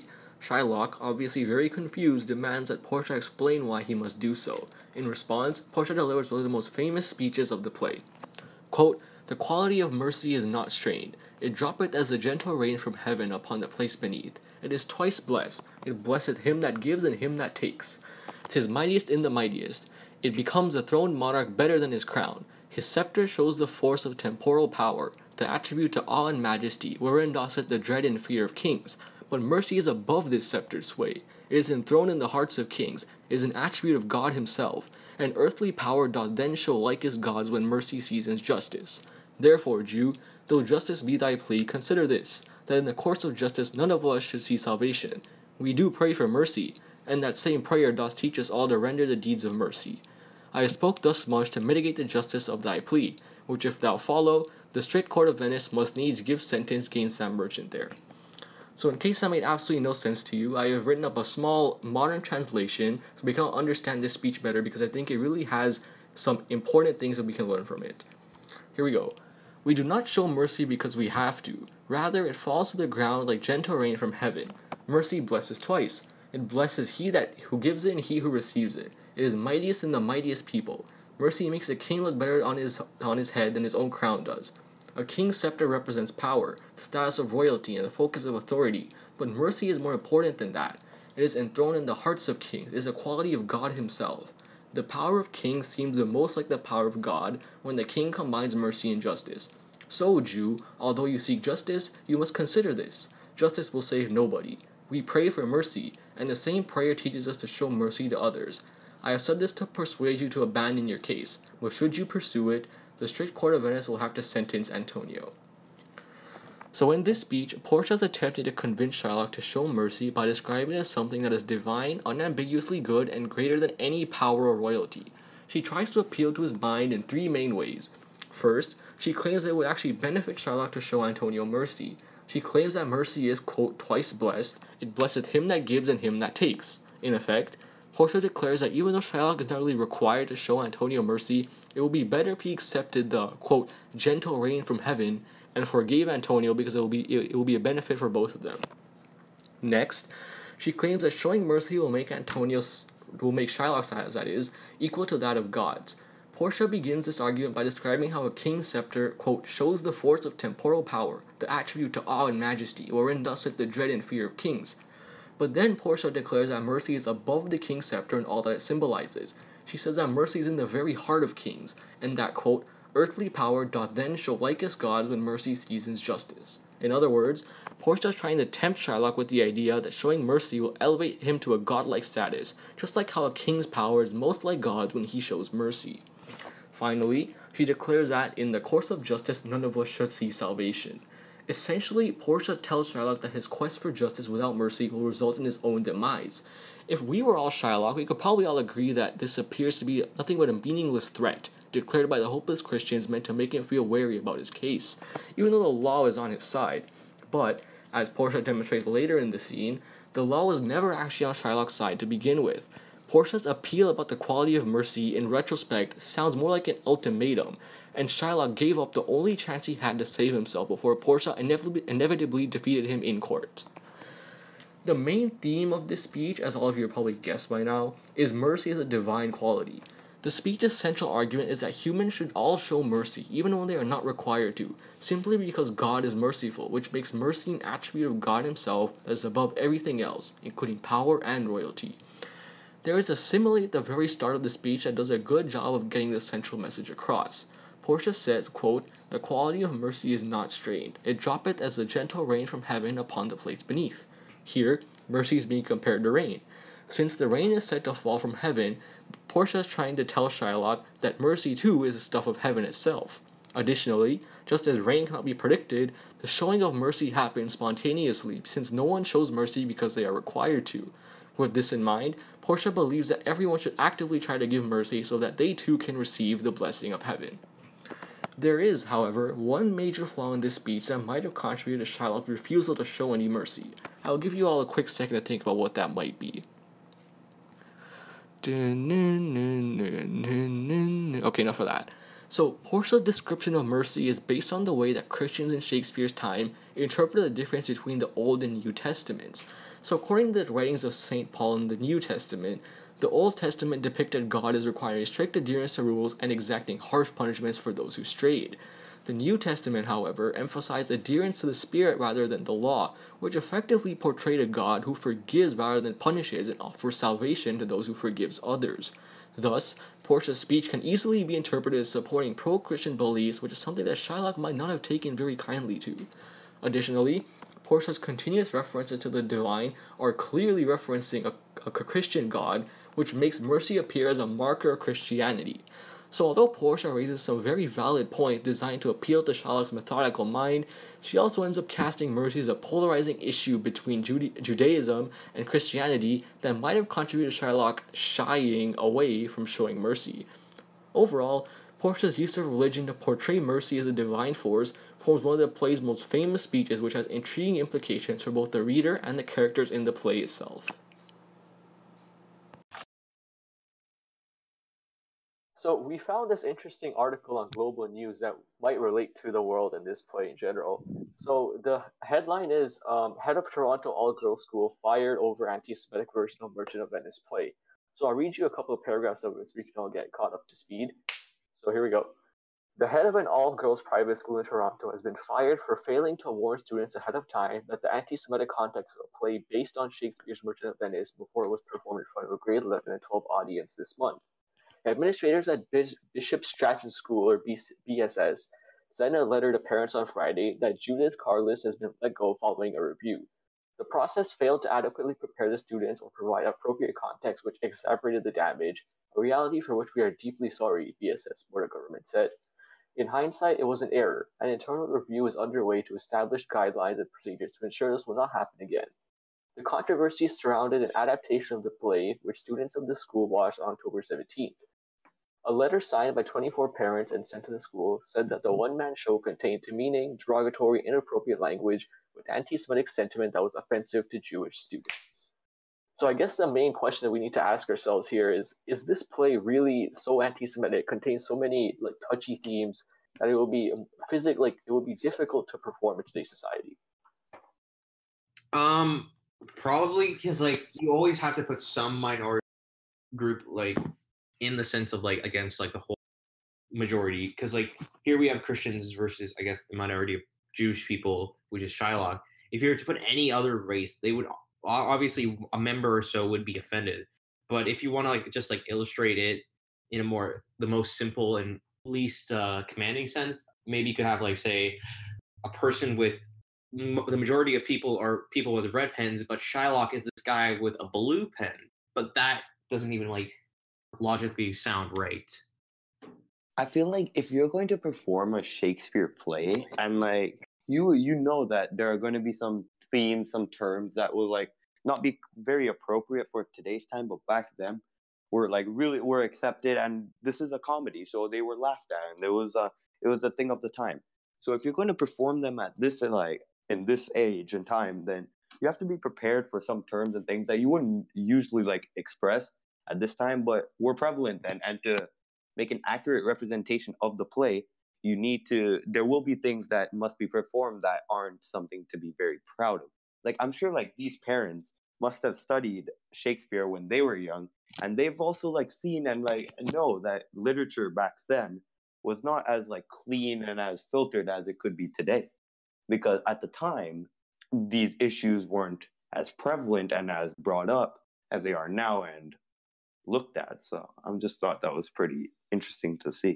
Shylock, obviously very confused, demands that Portia explain why he must do so. In response, Portia delivers one of the most famous speeches of the play. Quote, "The quality of mercy is not strained. It droppeth as a gentle rain from heaven upon the place beneath. It is twice blessed. It blesseth him that gives and him that takes. 'Tis mightiest in the mightiest. It becomes a throned monarch better than his crown. His sceptre shows the force of temporal power, the attribute to awe and majesty, wherein doth the dread and fear of kings. But mercy is above this sceptre's sway. It is enthroned in the hearts of kings. It is an attribute of God himself. And earthly power doth then show like as God's when mercy seasons justice. Therefore, Jew, though justice be thy plea, consider this, that in the course of justice none of us should see salvation. We do pray for mercy, and that same prayer doth teach us all to render the deeds of mercy. I have spoke thus much to mitigate the justice of thy plea, which if thou follow, the straight court of Venice must needs give sentence against that merchant there." So in case that made absolutely no sense to you, I have written up a small modern translation so we can all understand this speech better, because I think it really has some important things that we can learn from it. Here we go. "We do not show mercy because we have to. Rather, it falls to the ground like gentle rain from heaven. Mercy blesses twice. It blesses he that who gives it and he who receives it. It is mightiest in the mightiest people. Mercy makes a king look better on his on his head than his own crown does. A king's scepter represents power, the status of royalty, and the focus of authority, but mercy is more important than that. It is enthroned in the hearts of kings. It is a quality of God himself. The power of kings seems the most like the power of God when the king combines mercy and justice. So, Jew, although you seek justice, you must consider this. Justice will save nobody. We pray for mercy, and the same prayer teaches us to show mercy to others. I have said this to persuade you to abandon your case, but should you pursue it, the strict court of Venice will have to sentence Antonio." So in this speech, Portia is attempting to convince Shylock to show mercy by describing it as something that is divine, unambiguously good, and greater than any power or royalty. She tries to appeal to his mind in three main ways. First, she claims that it would actually benefit Shylock to show Antonio mercy. She claims that mercy is, quote, twice blessed. It blesseth him that gives and him that takes. In effect, Portia declares that even though Shylock is not really required to show Antonio mercy, it would be better if he accepted the, quote, gentle rain from heaven and forgave Antonio, because it will be it will be a benefit for both of them. Next, she claims that showing mercy will make Antonio's will make Shylock's, as that is, equal to that of God's. Portia begins this argument by describing how a king's scepter, quote, shows the force of temporal power, the attribute to awe and majesty, wherein doth sit the dread and fear of kings. But then Portia declares that mercy is above the king's scepter and all that it symbolizes. She says that mercy is in the very heart of kings, and that, quote, earthly power doth then show like as God when mercy seasons justice. In other words, Portia is trying to tempt Shylock with the idea that showing mercy will elevate him to a godlike status, just like how a king's power is most like God's when he shows mercy. Finally, she declares that in the course of justice none of us should see salvation. Essentially, Portia tells Shylock that his quest for justice without mercy will result in his own demise. If we were all Shylock, we could probably all agree that this appears to be nothing but a meaningless threat, declared by the hopeless Christians meant to make him feel wary about his case, even though the law is on his side. But, as Portia demonstrates later in the scene, the law was never actually on Shylock's side to begin with. Portia's appeal about the quality of mercy, in retrospect, sounds more like an ultimatum, and Shylock gave up the only chance he had to save himself before Portia inevitably, inevitably defeated him in court. The main theme of this speech, as all of you have probably guessed by now, is mercy as a divine quality. The speech's central argument is that humans should all show mercy, even when they are not required to, simply because God is merciful, which makes mercy an attribute of God himself that is above everything else, including power and royalty. There is a simile at the very start of the speech that does a good job of getting the central message across. Portia says, quote, "The quality of mercy is not strained. It droppeth as the gentle rain from heaven upon the place beneath." Here, mercy is being compared to rain. Since the rain is said to fall from heaven, Portia is trying to tell Shylock that mercy too is the stuff of heaven itself. Additionally, just as rain cannot be predicted, the showing of mercy happens spontaneously, since no one shows mercy because they are required to. With this in mind, Portia believes that everyone should actively try to give mercy so that they too can receive the blessing of heaven. There is, however, one major flaw in this speech that might have contributed to Shylock's refusal to show any mercy. I'll give you all a quick second to think about what that might be. Okay, enough of that. So, Portia's description of mercy is based on the way that Christians in Shakespeare's time interpreted the difference between the Old and New Testaments. So, according to the writings of Saint Paul in the New Testament, the Old Testament depicted God as requiring strict adherence to rules and exacting harsh punishments for those who strayed. The New Testament, however, emphasized adherence to the Spirit rather than the law, which effectively portrayed a God who forgives rather than punishes and offers salvation to those who forgives others. Thus, Portia's speech can easily be interpreted as supporting pro-Christian beliefs, which is something that Shylock might not have taken very kindly to. Additionally, Portia's continuous references to the divine are clearly referencing a, a Christian God, which makes mercy appear as a marker of Christianity. So although Portia raises some very valid points designed to appeal to Shylock's methodical mind, she also ends up casting mercy as a polarizing issue between Jude- Judaism and Christianity that might have contributed to Shylock shying away from showing mercy. Overall, Portia's use of religion to portray mercy as a divine force forms one of the play's most famous speeches, which has intriguing implications for both the reader and the characters in the play itself. So we found this interesting article on Global News that might relate to the world and this play in general. So the headline is um, Head of Toronto All-Girls School Fired Over Anti-Semitic Version of Merchant of Venice Play. So I'll read you a couple of paragraphs of it so we can all get caught up to speed. So here we go. The head of an all-girls private school in Toronto has been fired for failing to warn students ahead of time that the anti-Semitic context of a play based on Shakespeare's Merchant of Venice before it was performed in front of a grade eleven and twelve audience this month. Administrators at Bishop Stratton School, or B S S, sent a letter to parents on Friday that Judith Carlis has been let go following a review. The process failed to adequately prepare the students or provide appropriate context, which exacerbated the damage, a reality for which we are deeply sorry, B S S Board of Government said. In hindsight, it was an error. An internal review is underway to establish guidelines and procedures to ensure this will not happen again. The controversy surrounded an adaptation of the play, which students of the school watched on October seventeenth. A letter signed by twenty-four parents and sent to the school said that the one-man show contained demeaning, derogatory, inappropriate language with anti-Semitic sentiment that was offensive to Jewish students. So I guess the main question that we need to ask ourselves here is, is this play really so anti-Semitic, contains so many like touchy themes that it will be physic like it would be difficult to perform in today's society? Um, probably because like you always have to put some minority group like in the sense of like against like the whole majority, because like here we have Christians versus I guess the minority of Jewish people, which is Shylock. If you were to put any other race, they would obviously a member or so would be offended. But if you want to like just like illustrate it in a more the most simple and least uh, commanding sense, maybe you could have like say a person with m- the majority of people are people with red pens, but Shylock is this guy with a blue pen. But that doesn't even like logically sound right. I feel like if you're going to perform a Shakespeare play, and like you you know that there are going to be some themes, some terms that will like not be very appropriate for today's time, but back then were like really were accepted, and this is a comedy, so they were laughed at, and it was a it was a thing of the time. So if you're going to perform them at this like in this age and time, then you have to be prepared for some terms and things that you wouldn't usually like express at this time, but were prevalent then. And to make an accurate representation of the play, you need to, there will be things that must be performed that aren't something to be very proud of. Like, I'm sure like these parents must have studied Shakespeare when they were young, and they've also like seen and like know that literature back then was not as like clean and as filtered as it could be today. Because at the time, these issues weren't as prevalent and as brought up as they are now and looked at. So I just thought that was pretty interesting to see.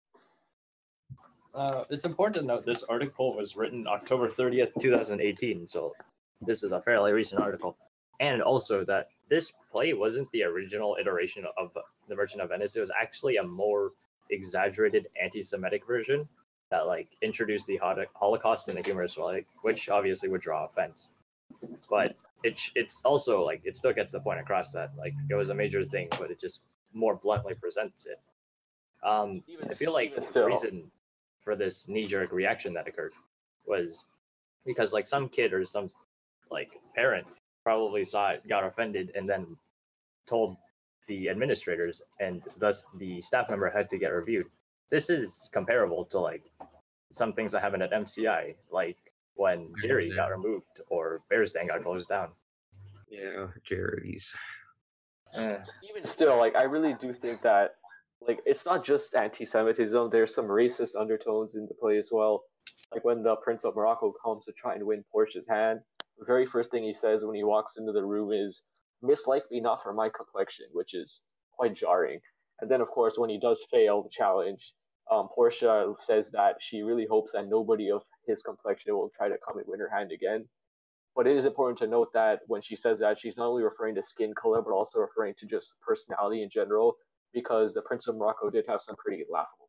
Uh, it's important to note this article was written October thirtieth, twenty eighteen, so this is a fairly recent article. And also that this play wasn't the original iteration of The Merchant of Venice. It was actually a more exaggerated anti-Semitic version that like introduced the Holocaust in a humorous way, which obviously would draw offense. But it, it's also like it still gets the point across that like it was a major thing, but it just more bluntly presents it. Um, I feel like the reason for this knee-jerk reaction that occurred was because like some kid or some like parent probably saw it, got offended, and then told the administrators, and thus the staff member had to get reviewed. This is comparable to like some things that happen at M C I, like when Jerry got removed or Bears Den got closed down. Yeah, Jerry's. Uh, Even still, like I really do think that like it's not just anti-Semitism. There's some racist undertones in the play as well. Like when the Prince of Morocco comes to try and win Portia's hand, the very first thing he says when he walks into the room is "mislike me not for my complexion," which is quite jarring. And then, of course, when he does fail the challenge, um, Portia says that she really hopes that nobody of his complexion will try to come and win her hand again. But it is important to note that when she says that, she's not only referring to skin color, but also referring to just personality in general, because the Prince of Morocco did have some pretty laughable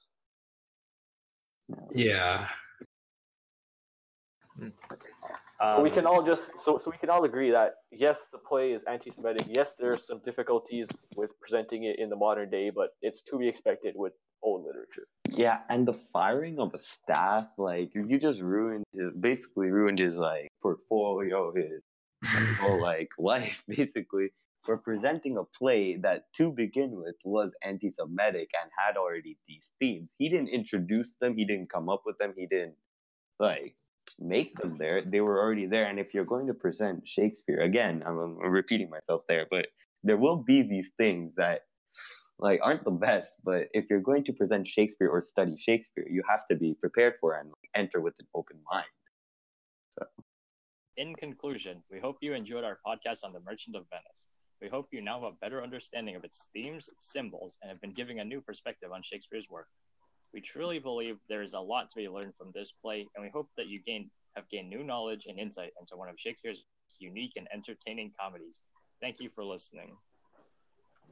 things. Yeah. So um, we can all just so so we can all agree that yes, the play is anti-Semitic. Yes, there are some difficulties with presenting it in the modern day, but it's to be expected with old literature. Yeah, and the firing of a staff, like you just ruined his, basically ruined his like portfolio, his whole like life, basically, for presenting a play that to begin with was anti-Semitic and had already these themes. He didn't introduce them. He didn't come up with them. He didn't like make them there. They were already there. And if you're going to present Shakespeare again, I'm, I'm repeating myself there, but there will be these things that like aren't the best. But if you're going to present Shakespeare or study Shakespeare, you have to be prepared for it and like, enter with an open mind. So. In conclusion, we hope you enjoyed our podcast on The Merchant of Venice. We hope you now have a better understanding of its themes, symbols, and have been given a new perspective on Shakespeare's work. We truly believe there is a lot to be learned from this play, and we hope that you gain, have gained new knowledge and insight into one of Shakespeare's unique and entertaining comedies. Thank you for listening.